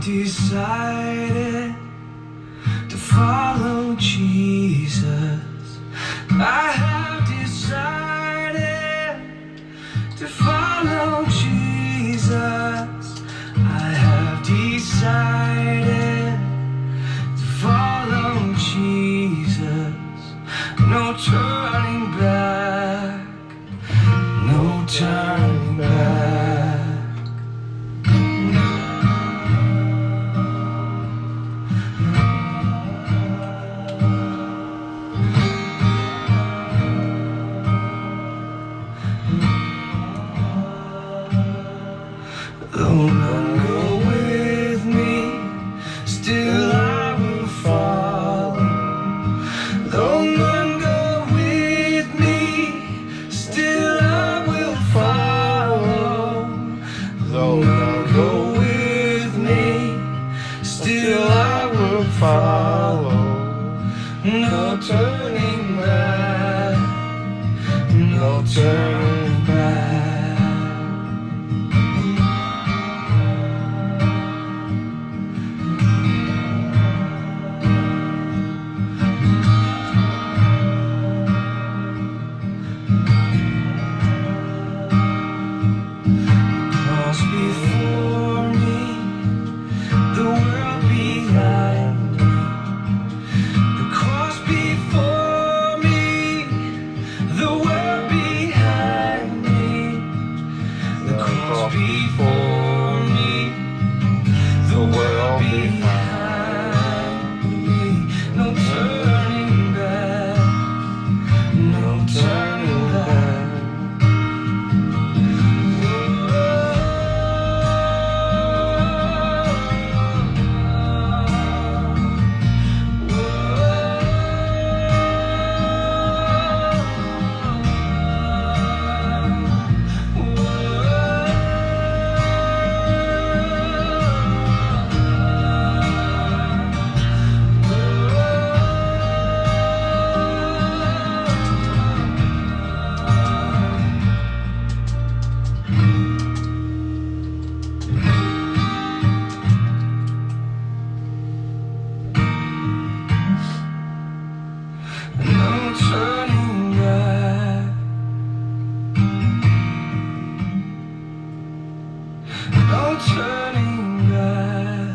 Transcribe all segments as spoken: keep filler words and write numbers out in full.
decided to follow Jesus. I have decided to follow Jesus. I have decided to follow Jesus. No turning back, no turning back. Though none go with me, still I will follow. Though none go with me, still I will follow. Though none go with me, still I will follow. No turning back, no turning back. Before me, the world behind me. The cross before me, the world behind me. The cross before me, the world behind me. No turning back, no turning back. No turning back, no turning back.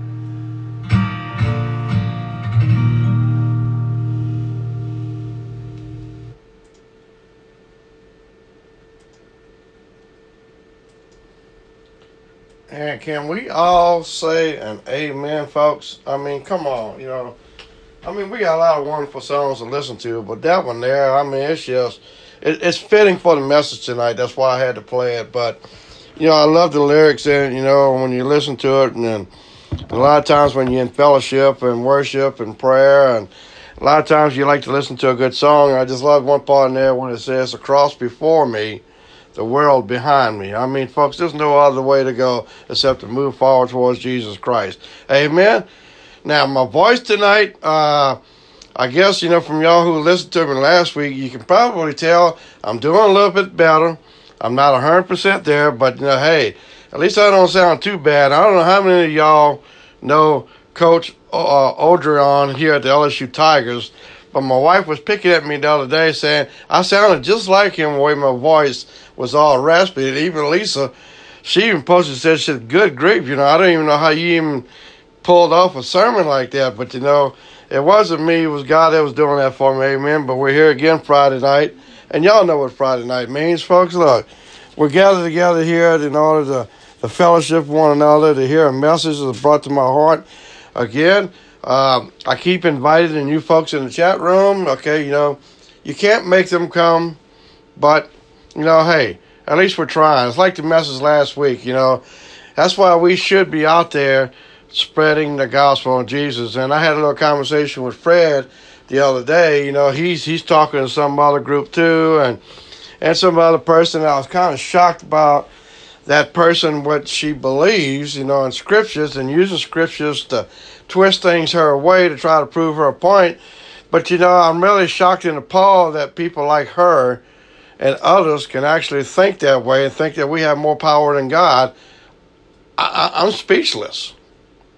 And can we all say an amen, folks? I mean, come on, you know. I mean, we got a lot of wonderful songs to listen to, but that one there, I mean, it's just, it, it's fitting for the message tonight. That's why I had to play it. But, you know, I love the lyrics, and, you know, when you listen to it, and then a lot of times when you're in fellowship and worship and prayer, and a lot of times you like to listen to a good song. I just love one part in there when it says, "The cross before me, the world behind me." I mean, folks, there's no other way to go except to move forward towards Jesus Christ. Amen? Now, my voice tonight, uh, I guess, you know, from y'all who listened to me last week, you can probably tell I'm doing a little bit better. I'm not one hundred percent there, but, you know, hey, at least I don't sound too bad. I don't know how many of y'all know Coach uh, Odrion here at the L S U Tigers, but my wife was picking at me the other day saying I sounded just like him the way my voice was all raspy. And even Lisa, she even posted, said, she said, "Good grief, you know, I don't even know how you even pulled off a sermon like that." But, you know, it wasn't me. It was God that was doing that for me. Amen. But we're here again Friday night. And y'all know what Friday night means, folks. Look, we're gathered together here in order to, to fellowship with one another, to hear a message that's brought to my heart. Again, uh, I keep inviting you folks in the chat room. Okay, you know, you can't make them come. But, you know, hey, at least we're trying. It's like the message last week, you know. That's why we should be out there spreading the gospel of Jesus. And I had a little conversation with Fred the other day. You know, he's he's talking to some other group too, and and some other person. I was kind of shocked about that person, what she believes, you know, in scriptures, and using scriptures to twist things her way to try to prove her point. But, you know, I'm really shocked and appalled that people like her and others can actually think that way and think that we have more power than God. I, I, I'm speechless.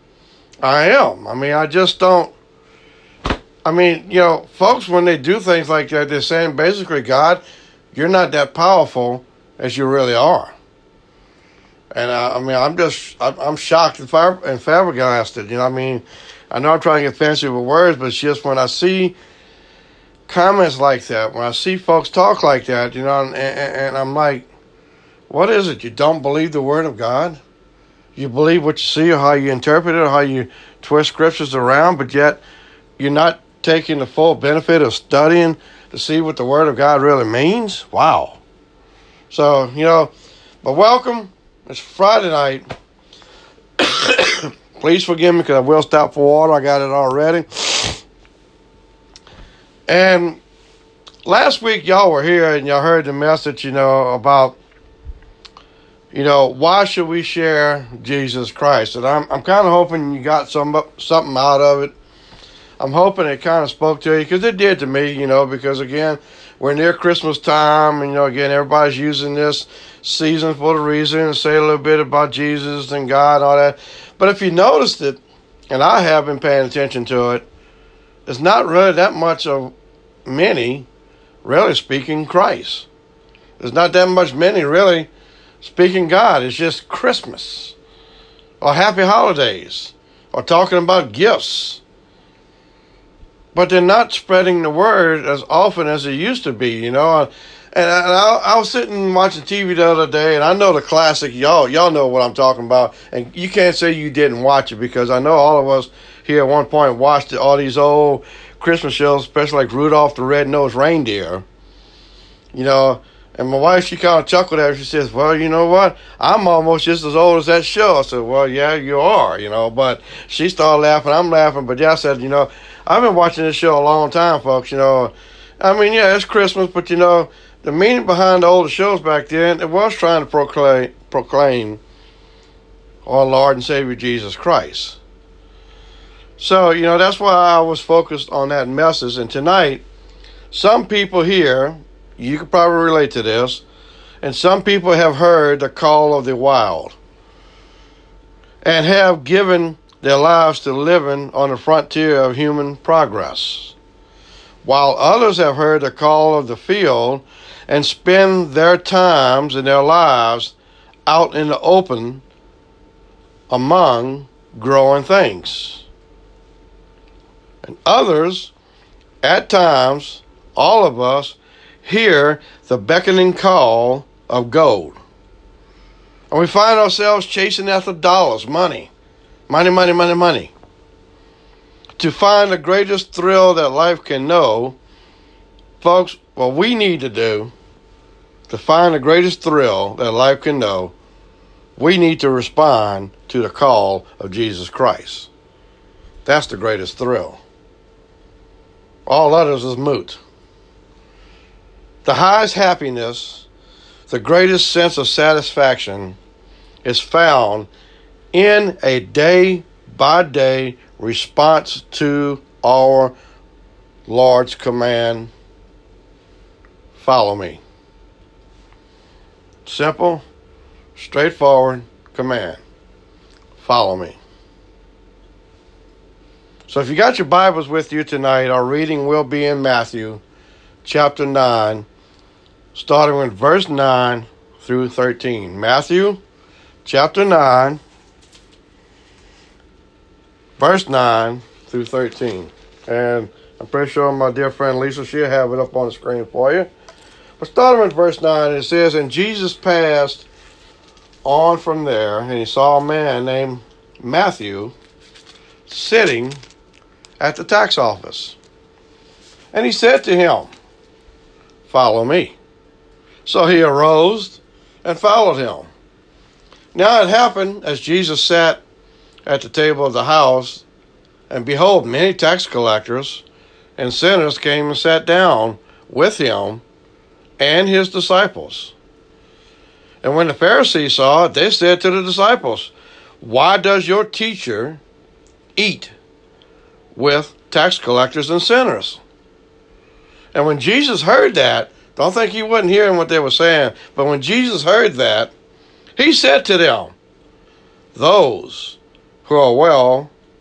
I am. I mean, I just don't. I mean, you know, folks, when they do things like that, they're saying basically, God, you're not that powerful as you really are. And uh, I mean, I'm just, I'm, I'm shocked and, fab- and flabbergasted. You know, I mean, I know I'm trying to get fancy with words, but it's just when I see comments like that, when I see folks talk like that, you know, and, and, and I'm like, what is it? You don't believe the Word of God? You believe what you see or how you interpret it or how you twist scriptures around, but yet you're not taking the full benefit of studying to see what the Word of God really means? Wow. So, you know, but welcome. It's Friday night. Please forgive me because I will stop for water. I got it already. And last week y'all were here and y'all heard the message, you know, about, you know, why should we share Jesus Christ? And I'm I'm kind of hoping you got some something out of it. I'm hoping it kind of spoke to you because it did to me, you know, because again, we're near Christmas time, and, you know, again, everybody's using this season for the reason to say a little bit about Jesus and God and all that. But if you noticed it, and I have been paying attention to it, there's not really that much of many really speaking Christ. There's not that much many really speaking God. It's just Christmas or happy holidays or talking about gifts. But they're not spreading the word as often as it used to be, you know. And I, I was sitting watching T V the other day, and I know the classic. Y'all, y'all know what I'm talking about. And you can't say you didn't watch it because I know all of us here at one point watched all these old Christmas shows, especially like Rudolph the Red-Nosed Reindeer. You know, and my wife, she kind of chuckled at her. She says, well, you know what? I'm almost just as old as that show. I said, well, yeah, you are, you know. But she started laughing. I'm laughing. But yeah, I said, you know, I've been watching this show a long time, folks, you know. I mean, yeah, it's Christmas, but, you know, the meaning behind the older shows back then, it was trying to proclaim, proclaim our Lord and Savior Jesus Christ. So, you know, that's why I was focused on that message. And tonight, some people here, you could probably relate to this, and some people have heard the call of the wild and have given their lives to living on the frontier of human progress, while others have heard the call of the field and spend their times and their lives out in the open among growing things. And others, at times, all of us, hear the beckoning call of gold. And we find ourselves chasing after dollars, money. Money, money, money, money. To find the greatest thrill that life can know, folks, what we need to do to find the greatest thrill that life can know, we need to respond to the call of Jesus Christ. That's the greatest thrill. All others is moot. The highest happiness, the greatest sense of satisfaction is found in a day-by-day response to our Lord's command, follow me. Simple, straightforward command, follow me. So if you got your Bibles with you tonight, our reading will be in Matthew chapter nine, starting with verse nine through thirteen. Matthew chapter nine, verse nine through thirteen. And I'm pretty sure my dear friend Lisa, she'll have it up on the screen for you. But starting with verse nine, it says, and Jesus passed on from there, and he saw a man named Matthew sitting at the tax office. And he said to him, follow me. So he arose and followed him. Now it happened, as Jesus sat at the table of the house, and behold, many tax collectors and sinners came and sat down with him and his disciples. And when the Pharisees saw it, they said to the disciples, why does your teacher eat with tax collectors and sinners? And when Jesus heard that, don't think he wasn't hearing what they were saying, but when Jesus heard that, he said to them, those who are well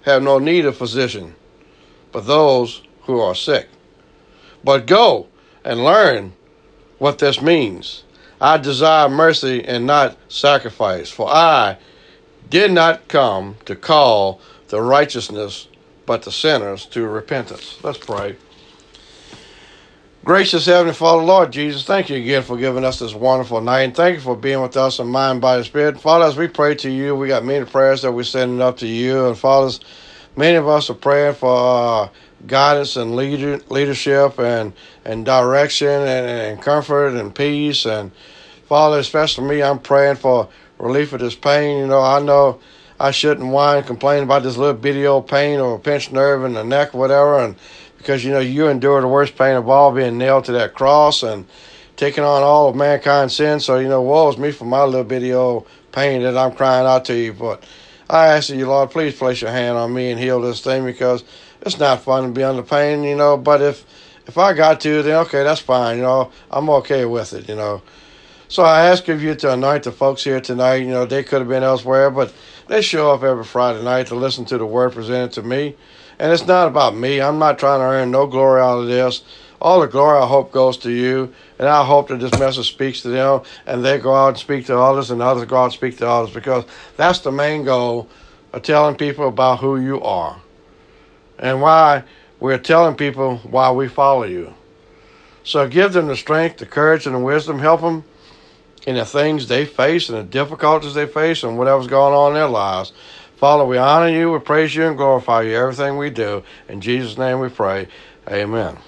have no need of physician, but those who are sick. But go and learn what this means. I desire mercy and not sacrifice, for I did not come to call the righteousness, but the sinners to repentance. Let's pray. Gracious Heavenly Father, Lord Jesus, thank you again for giving us this wonderful night. And thank you for being with us in mind, body, and spirit. Father, as we pray to you, we got many prayers that we're sending up to you. And Father, many of us are praying for uh, guidance and leader, leadership and, and direction and, and comfort and peace. And Father, especially me, I'm praying for relief of this pain. You know, I know I shouldn't whine and complain about this little bitty old pain or a pinched nerve in the neck or whatever. And because, you know, you endure the worst pain of all, being nailed to that cross and taking on all of mankind's sin. So, you know, woe is me for my little bitty old pain that I'm crying out to you. But I ask you, Lord, please place your hand on me and heal this thing, because it's not fun to be under pain, you know. But if, if I got to, then okay, that's fine, you know. I'm okay with it, you know. So I ask of you to anoint the folks here tonight. You know, they could have been elsewhere, but they show up every Friday night to listen to the word presented to me. And it's not about me. I'm not trying to earn no glory out of this. All the glory, I hope, goes to you. And I hope that this message speaks to them, and they go out and speak to others, and others go out and speak to others, because that's the main goal of telling people about who you are and why we're telling people why we follow you. So give them the strength, the courage, and the wisdom. Help them in the things they face and the difficulties they face and whatever's going on in their lives. Father, we honor you, we praise you, and glorify you, everything we do. In Jesus' name we pray. Amen.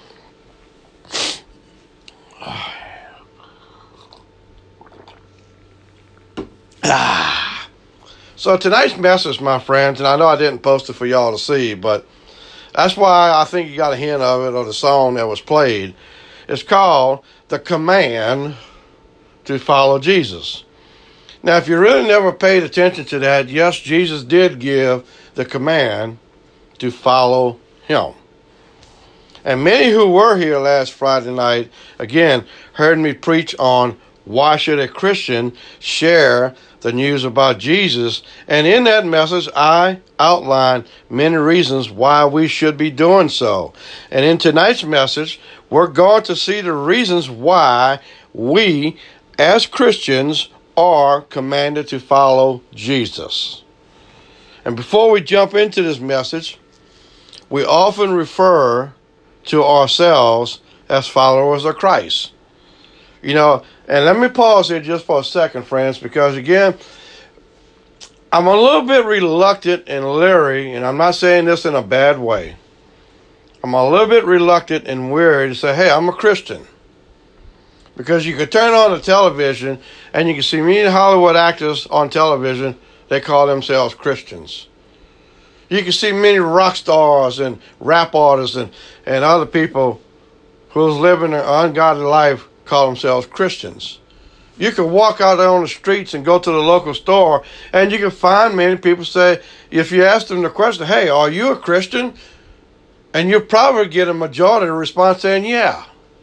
So tonight's message, my friends, and I know I didn't post it for y'all to see, but that's why I think you got a hint of it, or the song that was played. It's called The Command to Follow Jesus. Now, if you really never paid attention to that, yes, Jesus did give the command to follow him. And many who were here last Friday night, again, heard me preach on why should a Christian share the news about Jesus. And in that message, I outlined many reasons why we should be doing so. And in tonight's message, we're going to see the reasons why we, as Christians, are commanded to follow Jesus. And before we jump into this message, we often refer to ourselves as followers of Christ. You know, and let me pause here just for a second, friends, because again, I'm a little bit reluctant and leery, and I'm not saying this in a bad way. I'm a little bit reluctant and weary to say, hey, I'm a Christian. Because you could turn on the television and you can see many Hollywood actors on television, they call themselves Christians. You can see many rock stars and rap artists and, and other people who's living an ungodly life call themselves Christians. You can walk out there on the streets and go to the local store, and you can find many people say, if you ask them the question, hey, are you a Christian? And you'll probably get a majority of the response saying, yeah.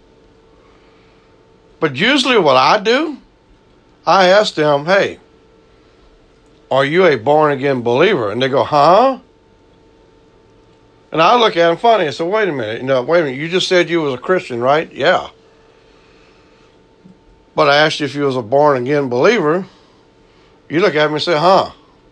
But usually what I do, I ask them, hey, are you a born-again believer? And they go, huh? And I look at them funny and say, wait a minute, you know, wait a minute, you just said you was a Christian, right? Yeah. But I asked you if you was a born-again believer. You look at me and say, huh?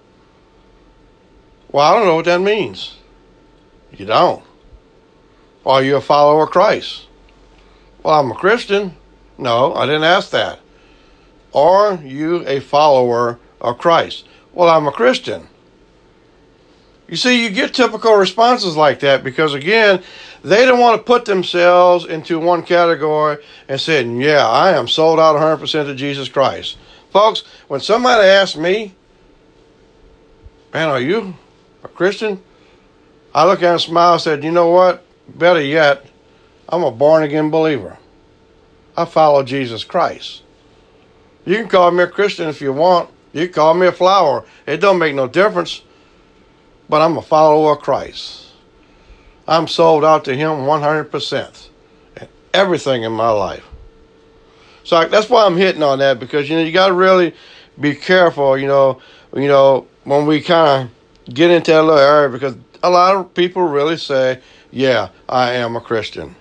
Well, I don't know what that means. You don't. Are you a follower of Christ? Well, I'm a Christian. No, I didn't ask that. Are you a follower of Christ? Well, I'm a Christian. You see, you get typical responses like that because, again, they don't want to put themselves into one category and say, yeah, I am sold out one hundred percent to Jesus Christ. Folks, when somebody asks me, man, are you a Christian? I look at them and smile and said, you know what? Better yet, I'm a born-again believer. I follow Jesus Christ. You can call me a Christian if you want. You can call me a flower. It don't make no difference. But I'm a follower of Christ. I'm sold out to him one hundred percent. Everything in my life. So I, that's why I'm hitting on that, because, you know, you got to really be careful, you know, you know, when we kind of get into that little area, because a lot of people really say, yeah, I am a Christian.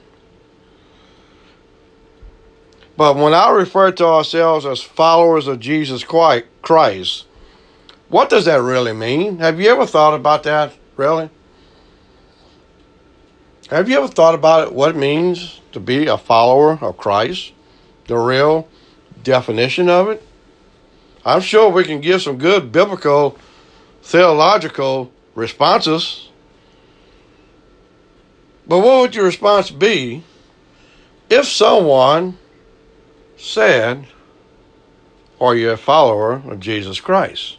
But when I refer to ourselves as followers of Jesus Christ, what does that really mean? Have you ever thought about that, really? Have you ever thought about it, what it means to be a follower of Christ? The real definition of it? I'm sure we can give some good biblical, theological responses. But what would your response be if someone said, are you a follower of Jesus Christ?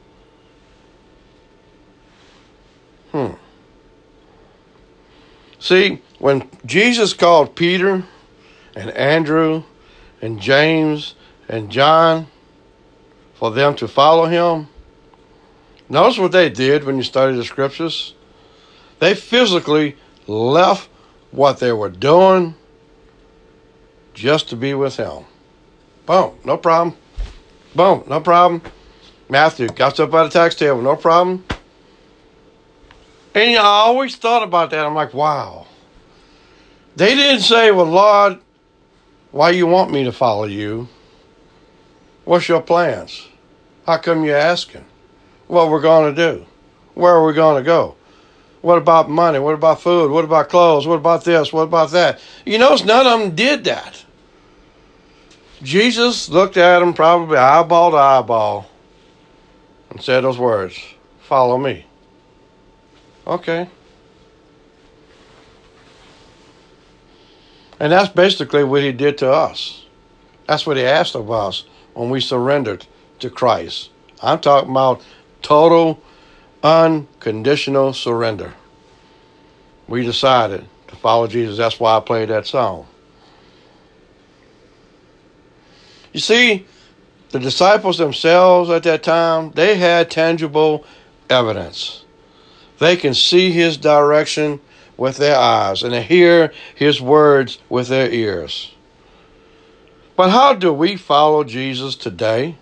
Hmm. See, when Jesus called Peter and Andrew and James and John for them to follow him, notice what they did when you study the scriptures. They physically left what they were doing just to be with him. Boom, no problem. Boom, no problem. Matthew got up at the tax table, no problem. And you know, I always thought about that. I'm like, wow. They didn't say, well, Lord, why you want me to follow you? What's your plans? How come you're asking? What we're going to do? Where are we going to go? What about money? What about food? What about clothes? What about this? What about that? You notice none of them did that. Jesus looked at them probably eyeball to eyeball and said those words, follow me. Okay. And that's basically what he did to us. That's what he asked of us when we surrendered to Christ. I'm talking about total, unconditional surrender. We decided to follow Jesus. That's why I played that song. You see, the disciples themselves at that time, they had tangible evidence. They can see his direction with their eyes and hear his words with their ears. But how do we follow Jesus today?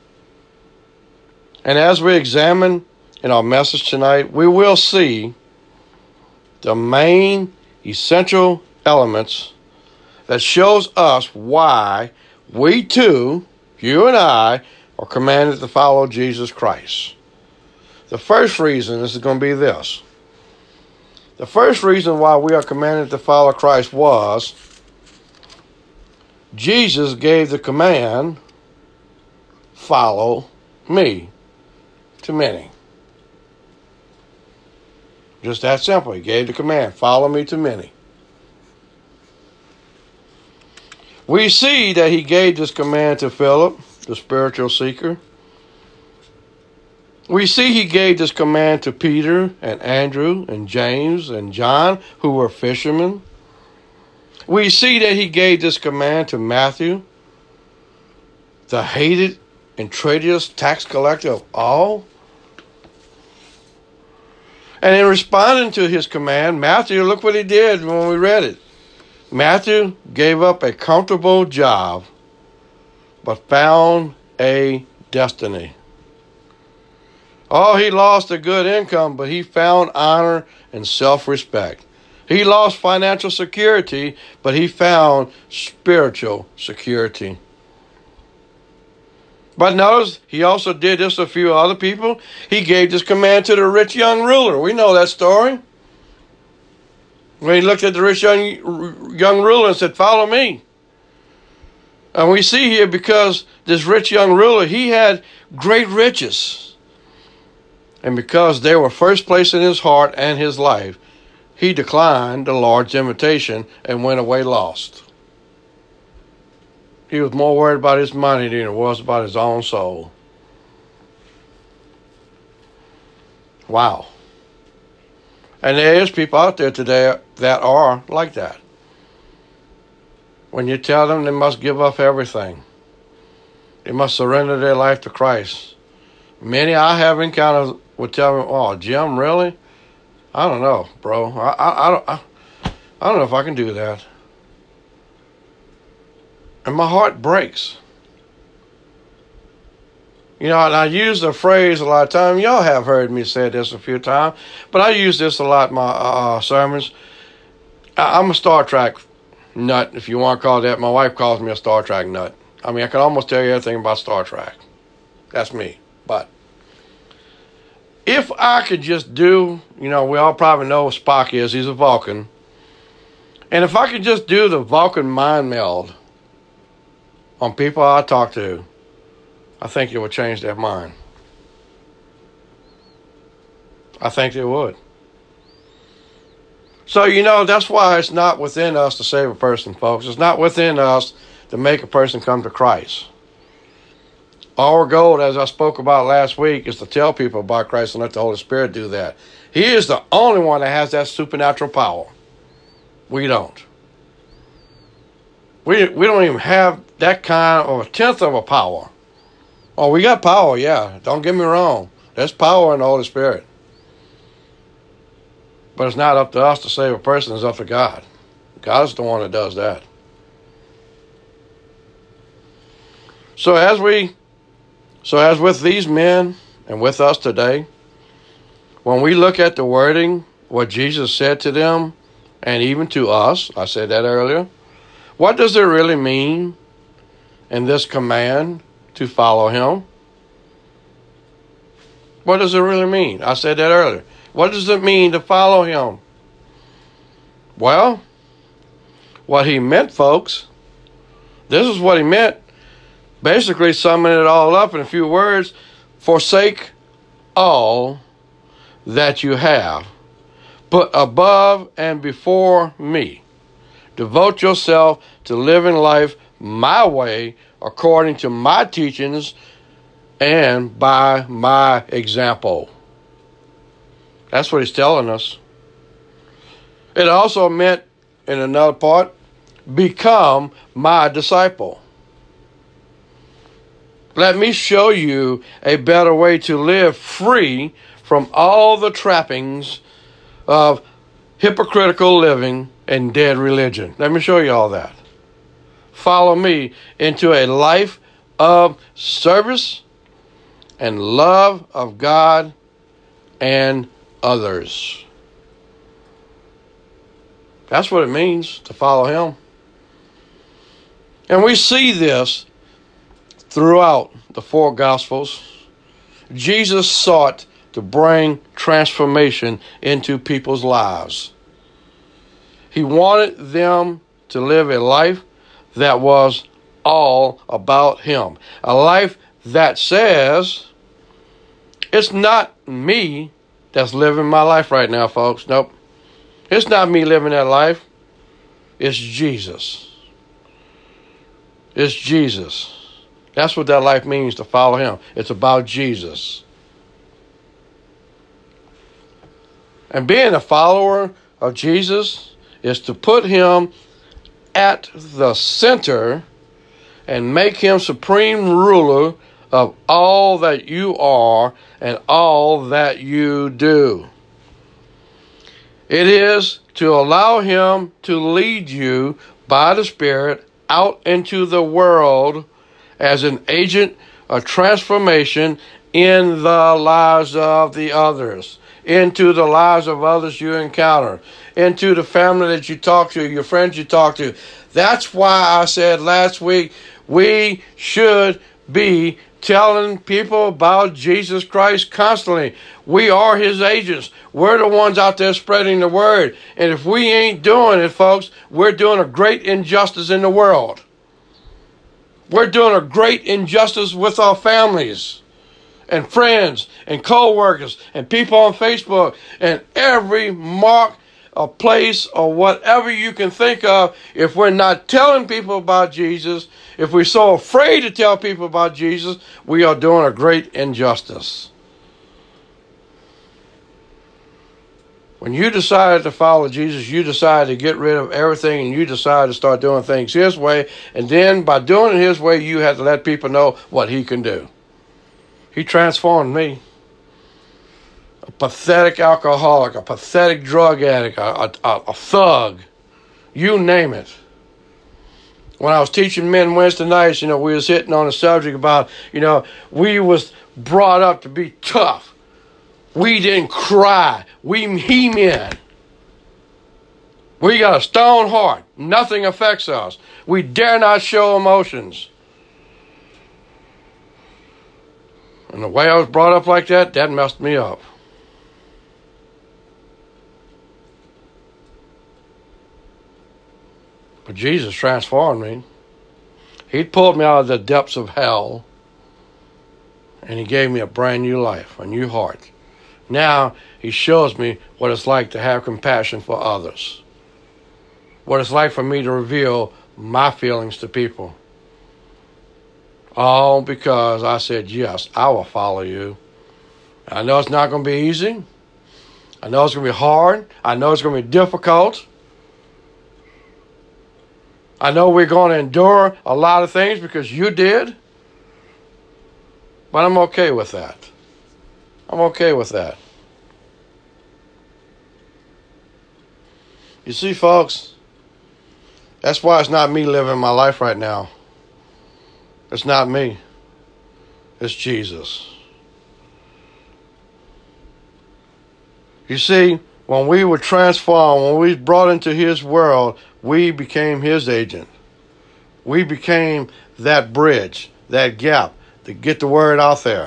And as we examine in our message tonight, we will see the main essential elements that shows us why we too, you and I, are commanded to follow Jesus Christ. The first reason is going to be this. The first reason why we are commanded to follow Christ was Jesus gave the command, follow me, to many. Just that simple. He gave the command, follow me to many. We see that he gave this command to Philip, the spiritual seeker. We see he gave this command to Peter and Andrew and James and John, who were fishermen. We see that he gave this command to Matthew, the hated and traitorous tax collector of all. And in responding to his command, Matthew, look what he did when we read it. Matthew gave up a comfortable job, but found a destiny. Oh, he lost a good income, but he found honor and self-respect. He lost financial security, but he found spiritual security. But notice, he also did this to a few other people. He gave this command to the rich young ruler. We know that story. When he looked at the rich young, young ruler and said, follow me. And we see here, because this rich young ruler, he had great riches. And because they were first place in his heart and his life, he declined the Lord's invitation and went away lost. He was more worried about his money than he was about his own soul. Wow. And there is people out there today that are like that. When you tell them they must give up everything, they must surrender their life to Christ. Many I have encountered would tell me, oh, Jim, really? I don't know, bro. I, I, I, don't, I, I don't know if I can do that. And my heart breaks. You know, and I use the phrase a lot of times. Y'all have heard me say this a few times, but I use this a lot in my uh, sermons. I, I'm a Star Trek nut, if you want to call it that. My wife calls me a Star Trek nut. I mean, I can almost tell you everything about Star Trek. That's me. But if I could just do, you know, we all probably know what Spock is. He's a Vulcan. And if I could just do the Vulcan mind meld on people I talk to, I think it would change their mind. I think it would. So, you know, that's why it's not within us to save a person, folks. It's not within us to make a person come to Christ. Our goal, as I spoke about last week, is to tell people about Christ and let the Holy Spirit do that. He is the only one that has that supernatural power. We don't. We, we don't even have that kind of a tenth of a power. Oh, we got power, yeah. Don't get me wrong. There's power in the Holy Spirit. But it's not up to us to save a person. It's up to God. God's the one that does that. So as we, so as with these men and with us today, when we look at the wording, what Jesus said to them, and even to us, I said that earlier, what does it really mean in this command to follow him? What does it really mean? I said that earlier. What does it mean to follow him? Well, what he meant, folks, this is what he meant. Basically, summing it all up in a few words, forsake all that you have, put above and before me. Devote yourself to living life my way, according to my teachings, and by my example. That's what he's telling us. It also meant, in another part, become my disciple. Let me show you a better way to live free from all the trappings of hypocritical living and dead religion. Let me show you all that. Follow me into a life of service and love of God and others. That's what it means to follow him. And we see this throughout the four Gospels. Jesus sought to bring transformation into people's lives. He wanted them to live a life that was all about him. A life that says, it's not me that's living my life right now, folks. Nope. It's not me living that life. It's Jesus. It's Jesus. That's what that life means, to follow him. It's about Jesus. And being a follower of Jesus is to put him at the center and make him supreme ruler of all that you are and all that you do. It is to allow him to lead you by the Spirit out into the world as an agent of transformation in the lives of the others, into the lives of others you encounter, into the family that you talk to, your friends you talk to. That's why I said last week, we should be telling people about Jesus Christ constantly. We are his agents. We're the ones out there spreading the word. And if we ain't doing it, folks, we're doing a great injustice in the world. We're doing a great injustice with our families and friends and co-workers and people on Facebook and every mark or place or whatever you can think of. If we're not telling people about Jesus, if we're so afraid to tell people about Jesus, we are doing a great injustice. When you decided to follow Jesus, you decided to get rid of everything and you decided to start doing things his way. And then by doing it his way, you had to let people know what he can do. He transformed me. A pathetic alcoholic, a pathetic drug addict, a, a, a thug, you name it. When I was teaching men Wednesday nights, you know, we was hitting on a subject about, you know, we was brought up to be tough. We didn't cry. We he men. We got a stone heart. Nothing affects us. We dare not show emotions. And the way I was brought up like that, that messed me up. But Jesus transformed me. He pulled me out of the depths of hell. And he gave me a brand new life, a new heart. Now he shows me what it's like to have compassion for others. What it's like for me to reveal my feelings to people. All because I said, yes, I will follow you. I know it's not going to be easy. I know it's going to be hard. I know it's going to be difficult. I know we're going to endure a lot of things because you did. But I'm okay with that. I'm okay with that. You see, folks, that's why it's not me living my life right now. It's not me. It's Jesus. You see, when we were transformed, when we brought into his world, we became his agent. We became that bridge, that gap to get the word out there.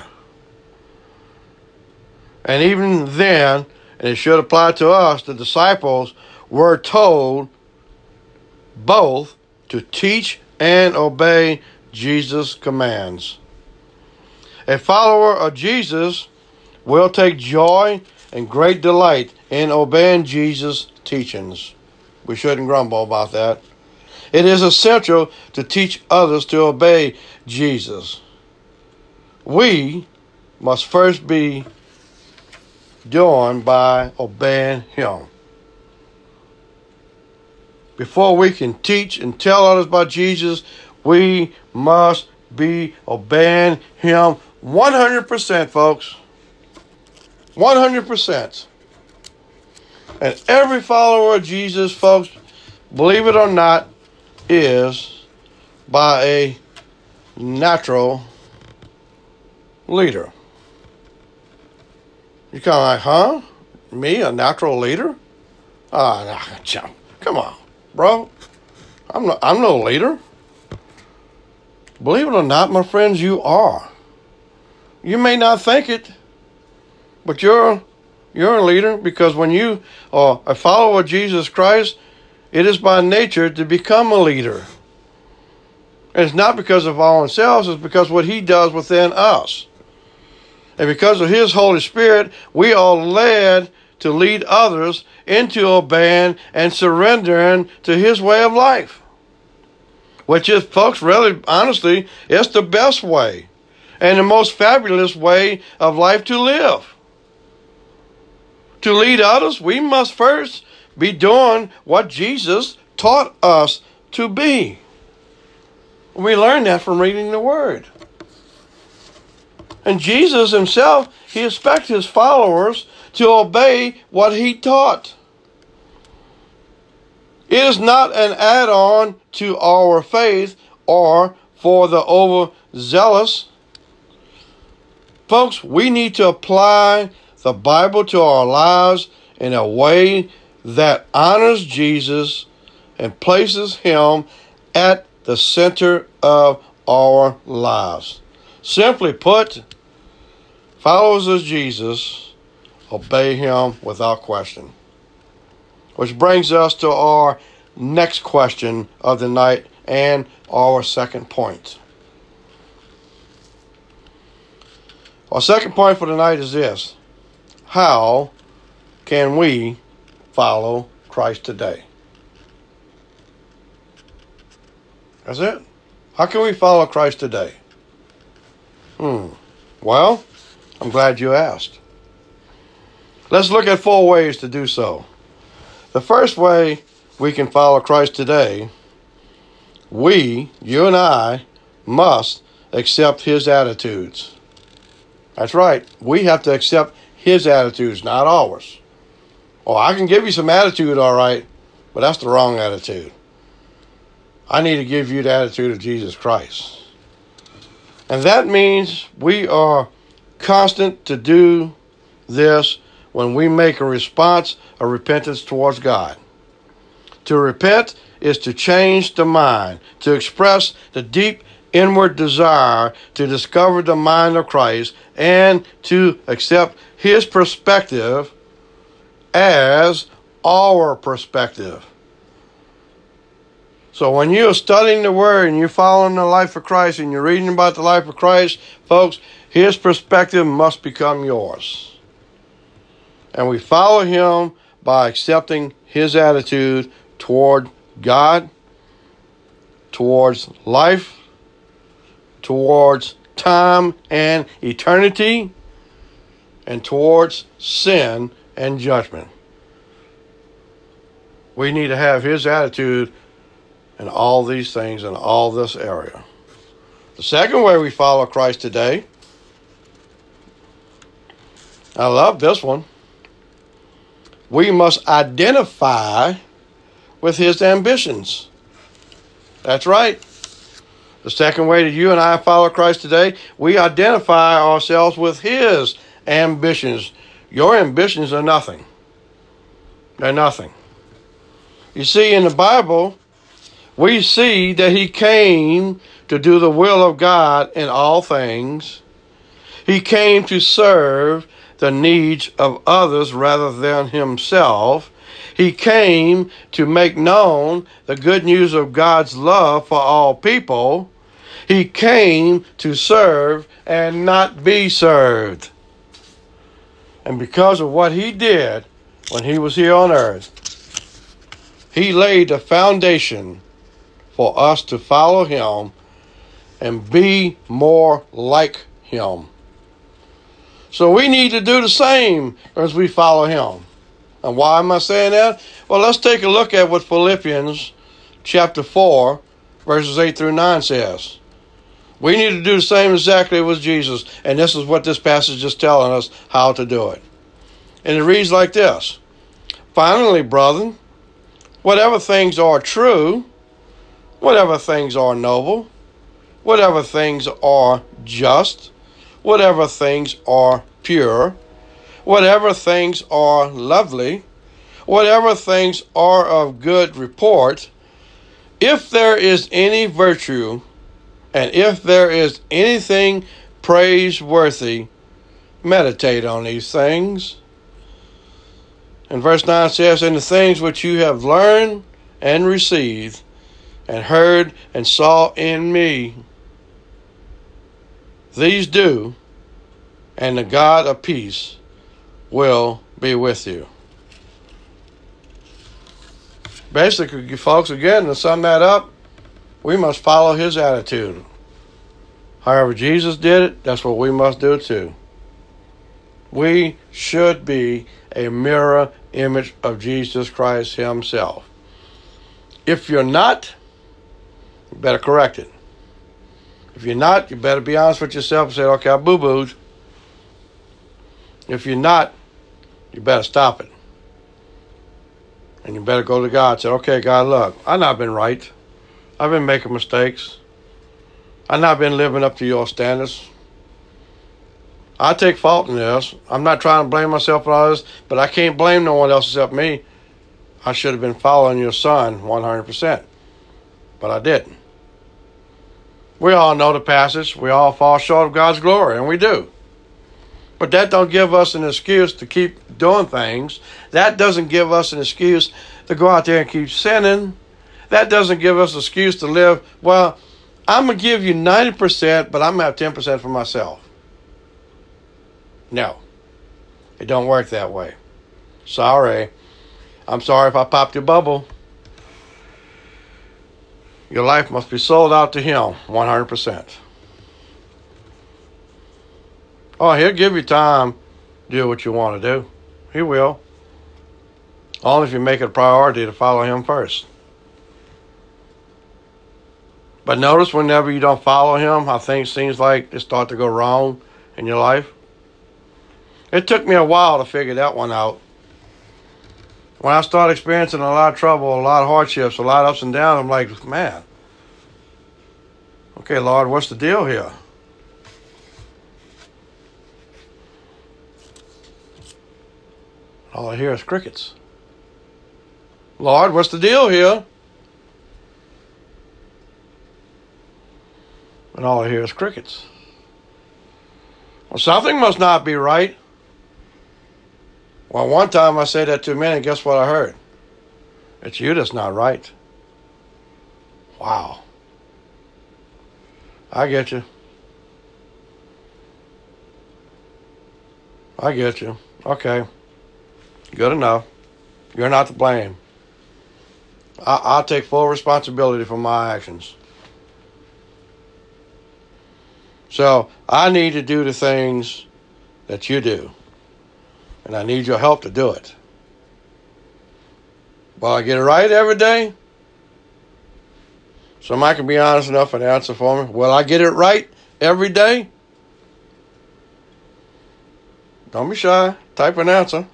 And even then, and it should apply to us, the disciples were told both to teach and obey Jesus' commands. A follower of Jesus will take joy and great delight in obeying Jesus' teachings. We shouldn't grumble about that. It is essential to teach others to obey Jesus. We must first be doing by obeying him. Before we can teach and tell others about Jesus, we must be obeying him one hundred percent, folks. one hundred percent. And every follower of Jesus, folks, believe it or not, is by a natural leader. You're kind of like, huh? Me, a natural leader? Ah, oh, come on, bro. I'm no, I'm no leader. Believe it or not, my friends, you are. You may not think it, but you're you're a leader, because when you are a follower of Jesus Christ, it is by nature to become a leader. And it's not because of our own selves, it's because of what he does within us. And because of his Holy Spirit, we are led to lead others into obeying and surrendering to his way of life. Which is, folks, really, honestly, it's the best way and the most fabulous way of life to live. To lead others, we must first be doing what Jesus taught us to be. We learn that from reading the Word. And Jesus himself, he expects his followers to obey what he taught. It is not an add-on to our faith or for the overzealous. Folks, we need to apply the Bible to our lives in a way that honors Jesus and places him at the center of our lives. Simply put, followers of Jesus obey him without question. Which brings us to our next question of the night and our second point. Our second point for the night is this: how can we follow Christ today? That's it. How can we follow Christ today? Hmm. Well, I'm glad you asked. Let's look at four ways to do so. The first way we can follow Christ today, we, you and I, must accept his attitudes. That's right. We have to accept his attitudes, not ours. Oh, I can give you some attitude, all right, but that's the wrong attitude. I need to give you the attitude of Jesus Christ. And that means we are constant to do this when we make a response of repentance towards God. To repent is to change the mind, to express the deep inward desire to discover the mind of Christ and to accept his perspective as our perspective. So when you're studying the Word and you're following the life of Christ and you're reading about the life of Christ, folks, his perspective must become yours. And we follow him by accepting his attitude toward God, towards life, towards time and eternity, and towards sin and judgment. We need to have his attitude in all these things in all this area. The second way we follow Christ today, I love this one. We must identify with his ambitions. That's right. The second way that you and I follow Christ today, we identify ourselves with his ambitions. Your ambitions are nothing. They're nothing. You see, in the Bible, we see that he came to do the will of God in all things. He came to serve the needs of others rather than himself. He came to make known the good news of God's love for all people. He came to serve and not be served. And because of what he did when he was here on earth, he laid the foundation for us to follow him and be more like him. So we need to do the same as we follow him. And why am I saying that? Well, let's take a look at what Philippians chapter four, verses eight through nine says. We need to do the same exactly as Jesus. And this is what this passage is telling us how to do it. And it reads like this. Finally, brethren, whatever things are true, whatever things are noble, whatever things are just, whatever things are pure, whatever things are lovely, whatever things are of good report, if there is any virtue, and if there is anything praiseworthy, meditate on these things. And verse nine says, and the things which you have learned and received, and heard and saw in me, these do, and the God of peace will be with you. Basically, folks, again, to sum that up, we must follow his attitude. However Jesus did it, that's what we must do too. We should be a mirror image of Jesus Christ himself. If you're not, you better correct it. If you're not, you better be honest with yourself and say, okay, I boo-booed. If you're not, you better stop it. And you better go to God and say, okay, God, look, I've not been right. I've been making mistakes. I've not been living up to your standards. I take fault in this. I'm not trying to blame myself for all this, but I can't blame no one else except me. I should have been following your son one hundred percent, but I didn't. We all know the passage. We all fall short of God's glory, and we do. But that don't give us an excuse to keep doing things. That doesn't give us an excuse to go out there and keep sinning. That doesn't give us an excuse to live, well, I'm going to give you ninety percent, but I'm going to have ten percent for myself. No. It don't work that way. Sorry. I'm sorry if I popped your bubble. Your life must be sold out to him one hundred percent. Oh, he'll give you time to do what you want to do. He will. Only if you make it a priority to follow him first. But notice whenever you don't follow him, how things seems like they start to go wrong in your life. It took me a while to figure that one out. When I started experiencing a lot of trouble, a lot of hardships, a lot of ups and downs, I'm like, man, Okay, Lord, what's the deal here? All I hear is crickets. Lord, what's the deal here? And all I hear is crickets. Well, something must not be right. Well, one time I said that to a man, and guess what I heard? It's you that's not right. Wow. I get you. I get you. Okay. Good enough. You're not to blame. I- I'll take full responsibility for my actions. So I need to do the things that you do. And I need your help to do it. Will I get it right every day? Somebody can be honest enough and answer for me. Will I get it right every day? Don't be shy. Type an answer.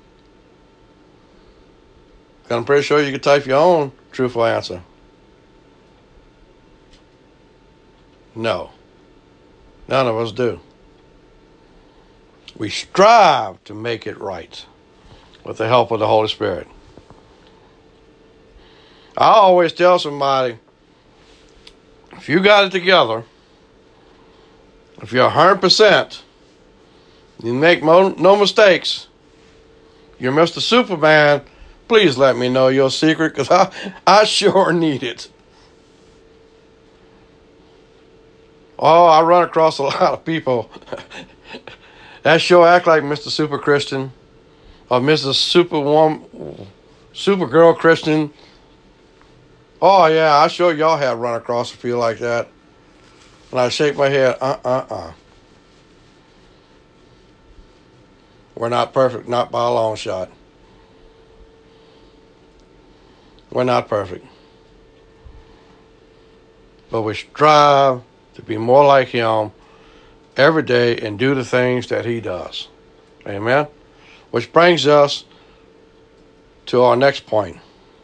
I'm pretty sure you can type your own truthful answer. No. None of us do. We strive to make it right with the help of the Holy Spirit. I always tell somebody, if you got it together, if you're one hundred percent, you make mo- no mistakes, you're Mister Superman, please let me know your secret, because I, I sure need it. Oh, I run across a lot of people that sure act like Mister Super Christian or Missus Superwoman, Supergirl Christian. Oh, yeah, I sure y'all have run across a few like that. And I shake my head, uh-uh-uh. We're not perfect, not by a long shot. We're not perfect. But we strive to be more like him every day and do the things that he does. Amen? Which brings us to our next point.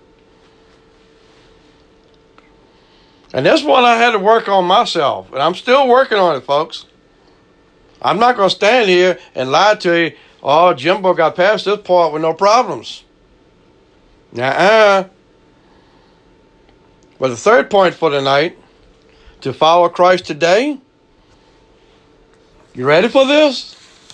And this one I had to work on myself. And I'm still working on it, folks. I'm not going to stand here and lie to you, oh, Jimbo got past this part with no problems. Nuh-uh. But the third point for tonight, to follow Christ today, you ready for this?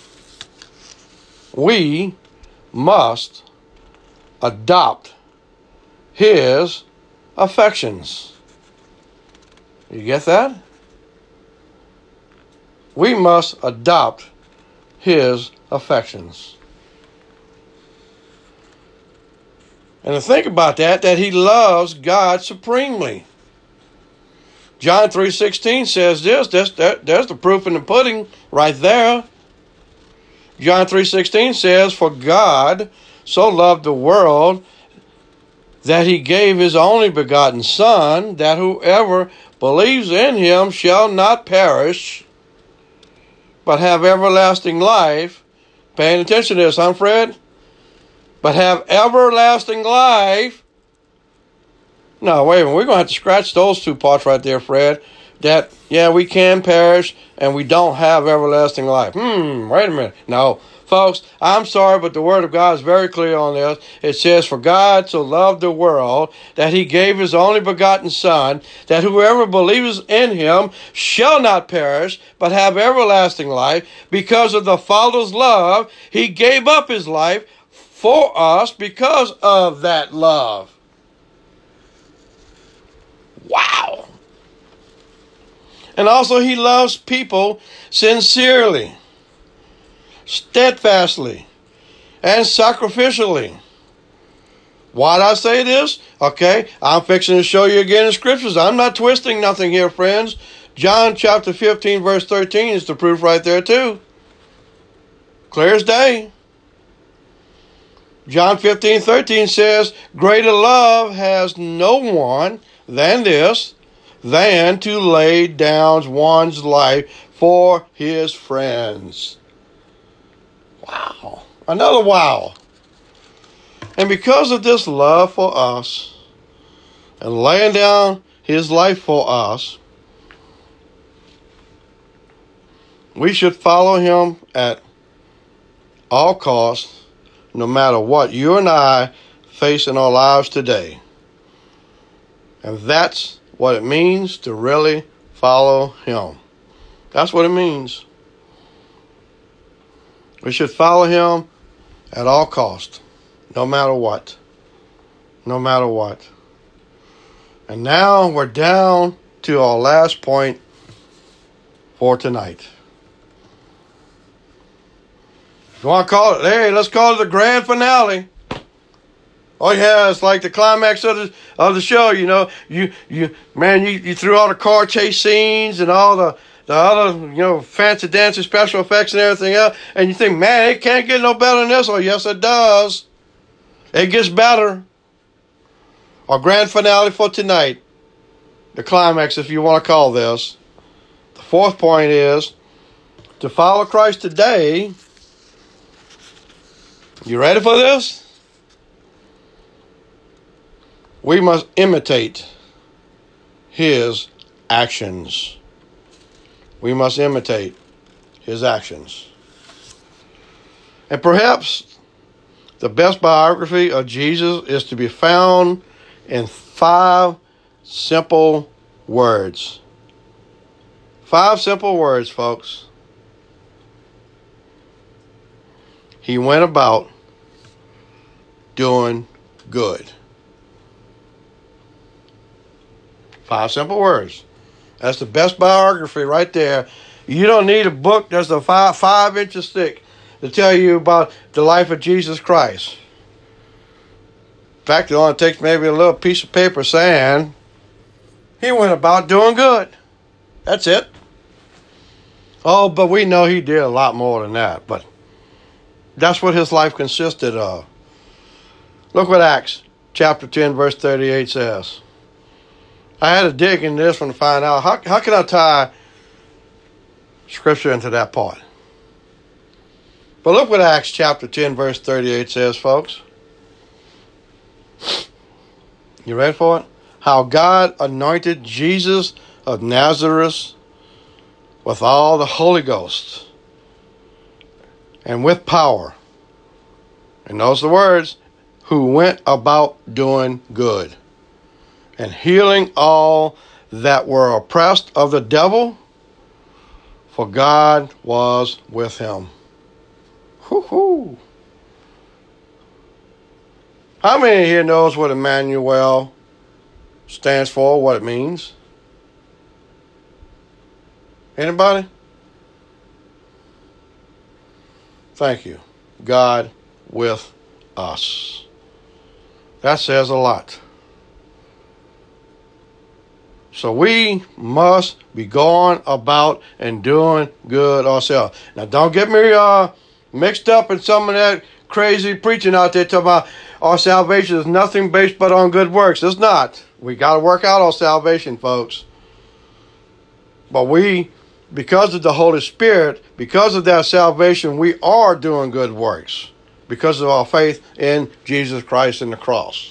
We must adopt his affections. You get that? We must adopt his affections. And to think about that, that he loves God supremely. John three sixteen says this, there's, there's the proof in the pudding right there. John three sixteen says, for God so loved the world that he gave his only begotten Son, that whoever believes in him shall not perish, but have everlasting life. Paying attention to this, huh, Fred? But have everlasting life. No, wait a minute. We're going to have to scratch those two parts right there, Fred. That, yeah, we can perish and we don't have everlasting life. Hmm, wait a minute. No, folks, I'm sorry, but the Word of God is very clear on this. It says, for God so loved the world that he gave his only begotten Son, that whoever believes in him shall not perish, but have everlasting life. Because of the Father's love, he gave up his life for us because of that love. Wow. And also he loves people sincerely, steadfastly, and sacrificially. Why did I say this? Okay, I'm fixing to show you again in scriptures. I'm not twisting nothing here, friends. John chapter fifteen, verse thirteen is the proof right there too. Clear as day. John fifteen, thirteen says, greater love has no one than this, than to lay down one's life for his friends. Wow. Another wow. And because of this love for us, and laying down his life for us, We should follow him at all costs, no matter what you and I face in our lives today. And that's what it means to really follow him. That's what it means. We should follow him at all costs, no matter what. No matter what. And now we're down to our last point for tonight. You want to call it, hey, let's call it the grand finale. Oh yeah, it's like the climax of the of the show, you know. You you man, you, you threw all the car chase scenes and all the, the other, you know, fancy dancing special effects and everything else, and you think, man, it can't get no better than this. Oh yes, it does. It gets better. Our grand finale for tonight, the climax, if you want to call this. The fourth point is to follow Christ today. You ready for this? We must imitate his actions. We must imitate his actions. And perhaps the best biography of Jesus is to be found in five simple words. Five simple words, folks. He went about doing good. Five simple words. That's the best biography right there. You don't need a book that's a five, five inches thick to tell you about the life of Jesus Christ. In fact, it only takes maybe a little piece of paper saying he went about doing good. That's it. Oh, but we know he did a lot more than that. But that's what his life consisted of. Look what Acts chapter ten, verse thirty-eight says. I had to dig into this one to find out how, how can I tie scripture into that part. But look what Acts chapter ten, verse thirty-eight says, folks. You ready for it? How God anointed Jesus of Nazareth with all the Holy Ghost and with power. And those are the words, who went about doing good and healing all that were oppressed of the devil, for God was with him. Whoo-hoo. How many here knows what Emmanuel stands for, what it means? Anybody? Thank you. God with us. That says a lot. So we must be going about and doing good ourselves. Now, don't get me uh, mixed up in some of that crazy preaching out there talking about our salvation is nothing based but on good works. It's not. We got to work out our salvation, folks. But we, because of the Holy Spirit, because of that salvation, we are doing good works because of our faith in Jesus Christ and the cross.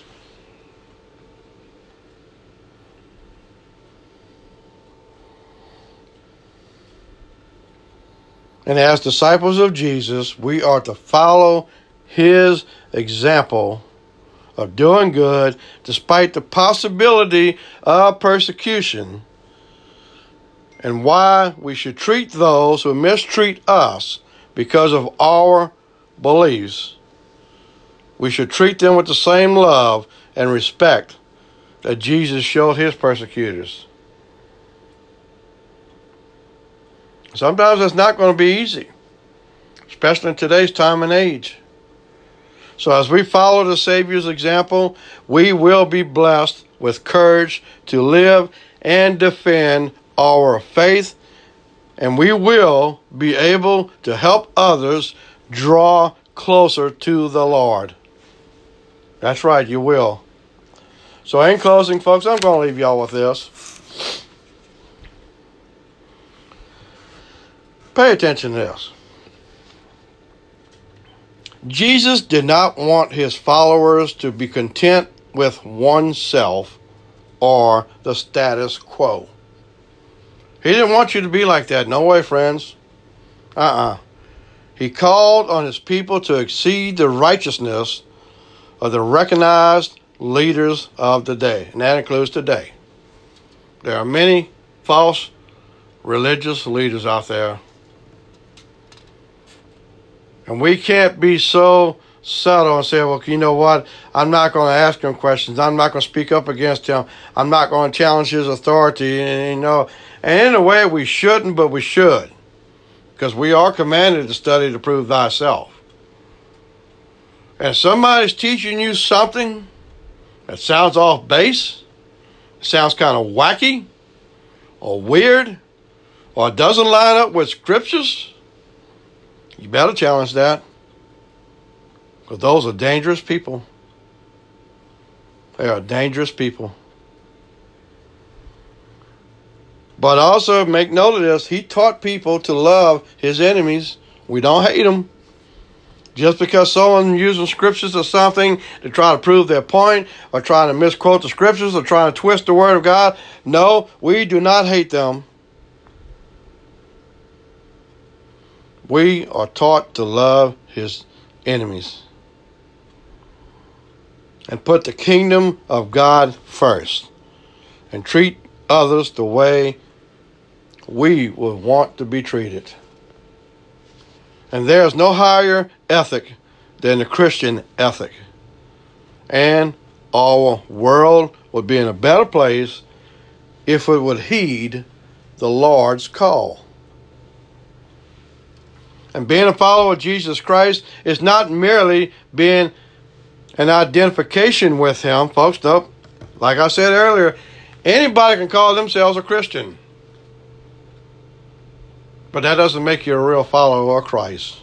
And as disciples of Jesus, we are to follow his example of doing good despite the possibility of persecution, and why we should treat those who mistreat us because of our beliefs. We should treat them with the same love and respect that Jesus showed his persecutors. Sometimes it's not going to be easy, especially in today's time and age. So as we follow the Savior's example, we will be blessed with courage to live and defend our faith, and we will be able to help others draw closer to the Lord. That's right, you will. So in closing, folks, I'm going to leave y'all with this. Pay attention to this. Jesus did not want his followers to be content with oneself or the status quo. He didn't want you to be like that. No way, friends. Uh-uh. He called on his people to exceed the righteousness of the recognized leaders of the day. And that includes today. There are many false religious leaders out there. And we can't be so subtle and say, well, you know what? I'm not going to ask him questions. I'm not going to speak up against him. I'm not going to challenge his authority. And, you know, and in a way we shouldn't, but we should. Because we are commanded to study to prove thyself. And somebody's teaching you something that sounds off base, sounds kind of wacky or weird, or it doesn't line up with scriptures, you better challenge that. Because those are dangerous people. They are dangerous people. But also make note of this. He taught people to love his enemies. We don't hate them. Just because someone using scriptures or something to try to prove their point, or trying to misquote the scriptures, or trying to twist the word of God. No, we do not hate them. We are taught to love his enemies. And put the kingdom of God first. And treat others the way we would want to be treated. And there is no higher ethic than the Christian ethic. And our world would be in a better place if it would heed the Lord's call. And being a follower of Jesus Christ is not merely being an identification with him, folks. No, like I said earlier, anybody can call themselves a Christian. But that doesn't make you a real follower of Christ.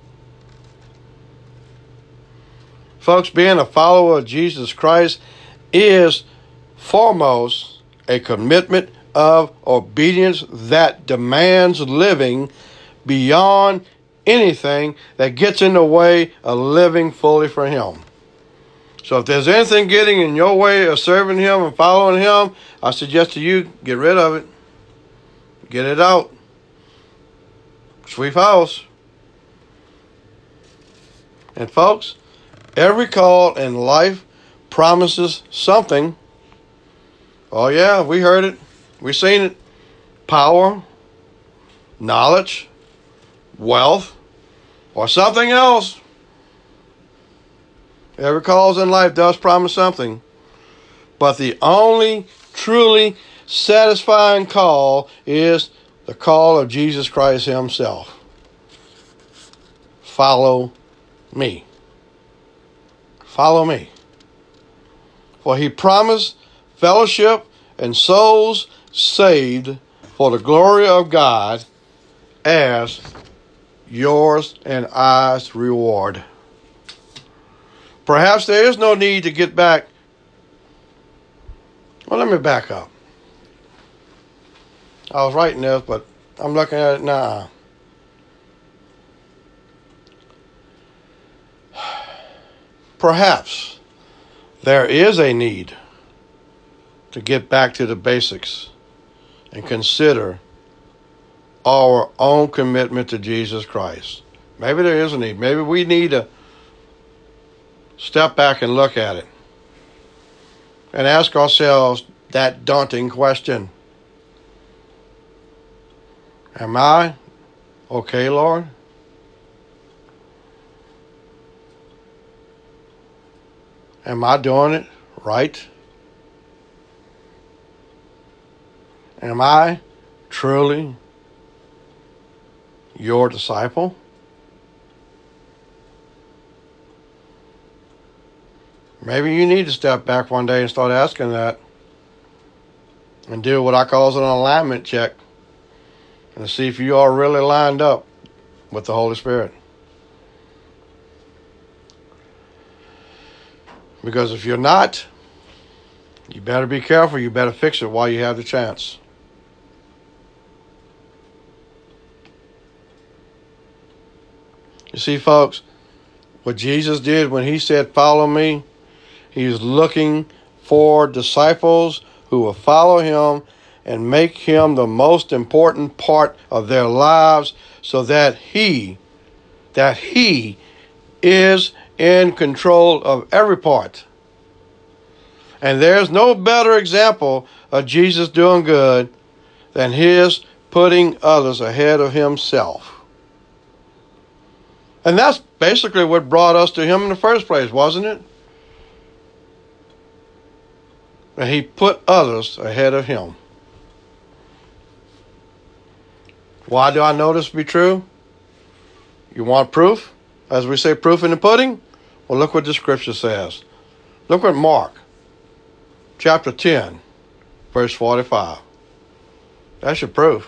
Folks, being a follower of Jesus Christ is foremost a commitment of obedience that demands living beyond anything that gets in the way of living fully for him. So if there's anything getting in your way of serving him and following him, I suggest to you, get rid of it. Get it out. Sweep house. And folks, every call in life promises something. Oh yeah, we heard it. We seen it. Power, knowledge, wealth, or something else. Every call in life does promise something. But the only truly satisfying call is the call of Jesus Christ himself. Follow me. Follow me. For he promised fellowship and souls saved for the glory of God as yours and I's reward. Perhaps there is no need to get back. Well, let me back up. I was writing this, but I'm looking at it now. Perhaps there is a need to get back to the basics and consider our own commitment to Jesus Christ. Maybe there is a need. Maybe we need to step back and look at it and ask ourselves that daunting question. Am I okay, Lord? Am I doing it right? Am I truly your disciple? Maybe you need to step back one day and start asking that and do what I call an alignment check and see if you are really lined up with the Holy Spirit. Because if you're not, you better be careful. You better fix it while you have the chance. You see, folks, what Jesus did when he said, follow me, he's looking for disciples who will follow him and make him the most important part of their lives so that he, that he is in control of every part. And there's no better example of Jesus doing good than his putting others ahead of himself. And that's basically what brought us to him in the first place, wasn't it? And he put others ahead of him. Why do I know this to be true? You want proof? As we say, proof in the pudding? Well, look what the scripture says. Look what Mark, chapter ten, verse forty-five. That's your proof.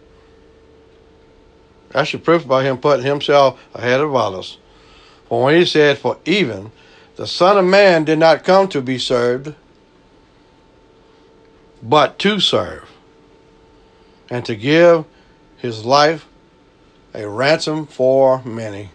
That's your proof about him putting himself ahead of others. For when he said, for even the Son of Man did not come to be served, but to serve, and to give his life a ransom for many.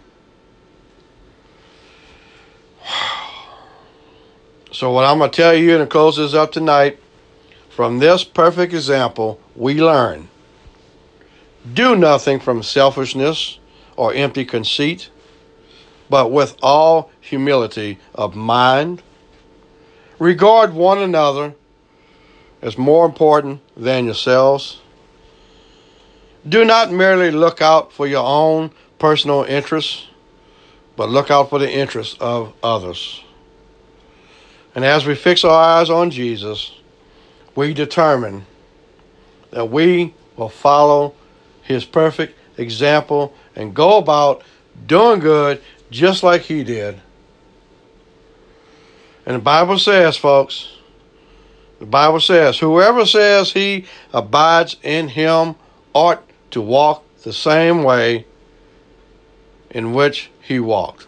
So what I'm going to tell you and close this up tonight, from this perfect example, we learn: do nothing from selfishness or empty conceit, but with all humility of mind. Regard one another as more important than yourselves. Do not merely look out for your own personal interests, but look out for the interests of others. And as we fix our eyes on Jesus, we determine that we will follow his perfect example and go about doing good just like he did. And the Bible says, folks, the Bible says, whoever says he abides in him ought to walk the same way in which he walked.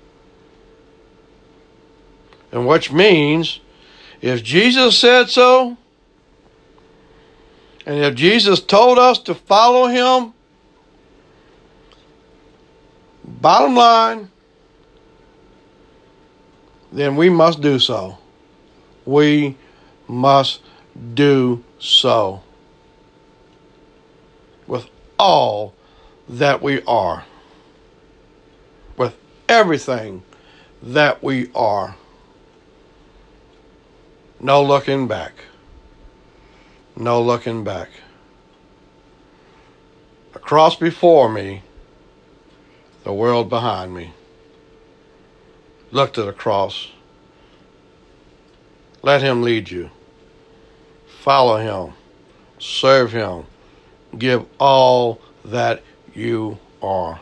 And which means, if Jesus said so, and if Jesus told us to follow him, bottom line, then we must do so. We must do so with all that we are, with everything that we are. No looking back. No looking back. A cross before me, the world behind me. Look to the cross. Let him lead you. Follow him. Serve him. Give all that you are.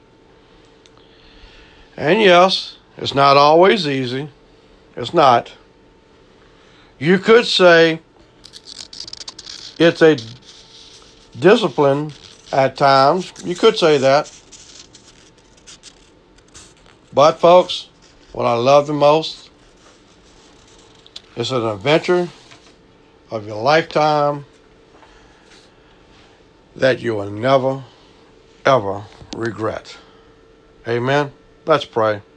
And yes, it's not always easy. It's not. You could say it's a discipline at times. You could say that. But folks, what I love the most is an adventure of your lifetime that you will never, ever regret. Amen. Let's pray.